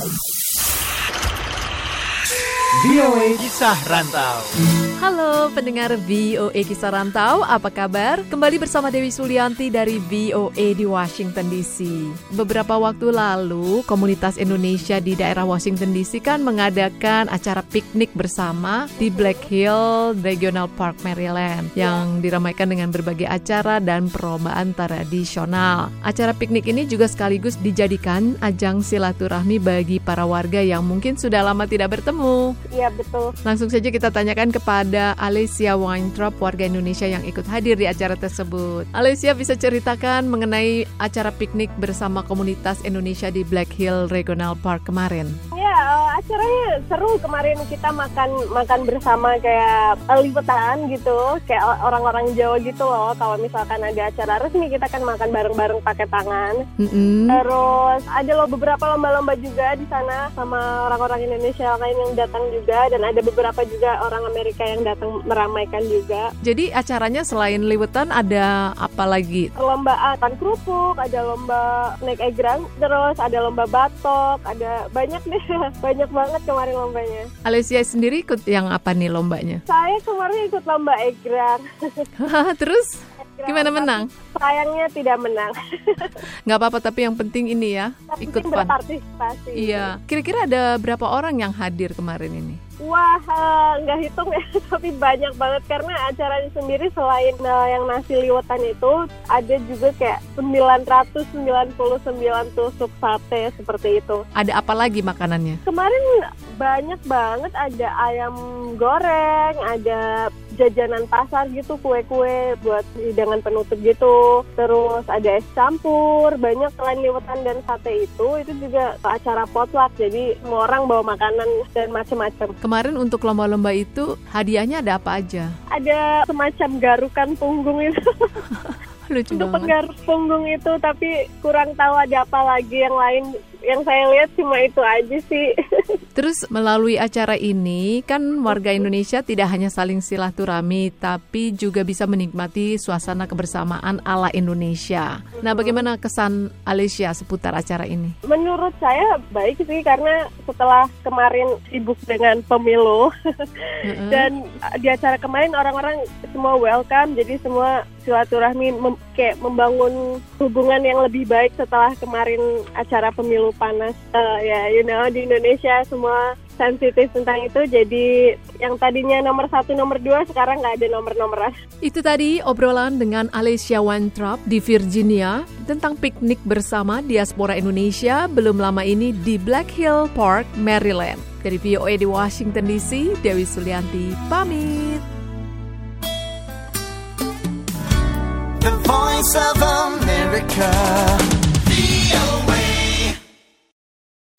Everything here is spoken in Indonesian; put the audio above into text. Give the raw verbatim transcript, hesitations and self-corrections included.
V O A Kisah Rantau. Halo pendengar V O A Kisah Rantau, apa kabar? Kembali bersama Dewi Sulianti dari V O A di Washington D C. Beberapa waktu lalu, komunitas Indonesia di daerah Washington D C kan mengadakan acara piknik bersama di Black Hill Regional Park, Maryland, yang diramaikan dengan berbagai acara dan perlombaan tradisional. Acara piknik ini juga sekaligus dijadikan ajang silaturahmi bagi para warga yang mungkin sudah lama tidak bertemu. Iya, betul. Langsung saja kita tanyakan kepada Alicia Weintraub, warga Indonesia yang ikut hadir di acara tersebut. Alicia, bisa ceritakan mengenai acara piknik bersama komunitas Indonesia di Black Hill Regional Park kemarin? Ya, acaranya seru. Kemarin kita makan makan bersama kayak liwetan gitu, kayak orang-orang Jawa gitu loh. Kalau misalkan ada acara resmi, kita kan makan bareng-bareng pakai tangan. Mm-hmm. Terus ada loh beberapa lomba-lomba juga di sana sama orang-orang Indonesia lain yang datang juga, dan ada beberapa juga orang Amerika yang datang meramaikan juga. Jadi acaranya selain liwetan ada apa lagi? Perlombaan kerupuk, ada lomba naik egrang, terus ada lomba batok, ada banyak deh, banyak banget kemarin lombanya. Alicia sendiri ikut yang apa nih lombanya? Saya kemarin ikut lomba egrang. Terus gimana, menang? Sayangnya tidak menang. Nggak apa-apa, tapi yang penting ini ya, tapi ikut fun. Berpartisipasi. Iya. Kira-kira ada berapa orang yang hadir kemarin ini? Wah, uh, nggak hitung ya, tapi banyak banget karena acaranya sendiri selain uh, yang nasi liwetan itu, ada juga kayak sembilan ratus sembilan puluh sembilan tusuk sate seperti itu. Ada apa lagi makanannya? Kemarin banyak banget, ada ayam goreng, ada jajanan pasar gitu, kue-kue buat hidangan penutup gitu. Terus ada es campur, banyak selain liwetan dan sate itu, itu juga acara potluck, jadi semua orang bawa makanan dan macam-macam. Kemarin untuk lomba-lomba itu hadiahnya ada apa aja? Ada semacam garukan punggung itu. Lucu untuk banget. penggaruk punggung itu, tapi kurang tahu ada apa lagi yang lain. Yang saya lihat cuma itu aja sih. Terus melalui acara ini kan warga Indonesia tidak hanya saling silaturahmi, tapi juga bisa menikmati suasana kebersamaan ala Indonesia. Nah, bagaimana kesan Alicia seputar acara ini? Menurut saya baik sih, karena setelah kemarin sibuk dengan pemilu mm-hmm. dan di acara kemarin orang-orang semua welcome, jadi semua silaturahmi mem- kayak membangun hubungan yang lebih baik setelah kemarin acara pemilu panas. Uh, ya, you know, di Indonesia semua sensitif tentang itu, jadi yang tadinya nomor satu, nomor dua, sekarang nggak ada nomor-nomoran. Itu tadi obrolan dengan Alicia Weintraub di Virginia tentang piknik bersama diaspora Indonesia belum lama ini di Black Hill Park, Maryland. Dari V O A di Washington D C, Dewi Sulianti pamit. The Voice of America.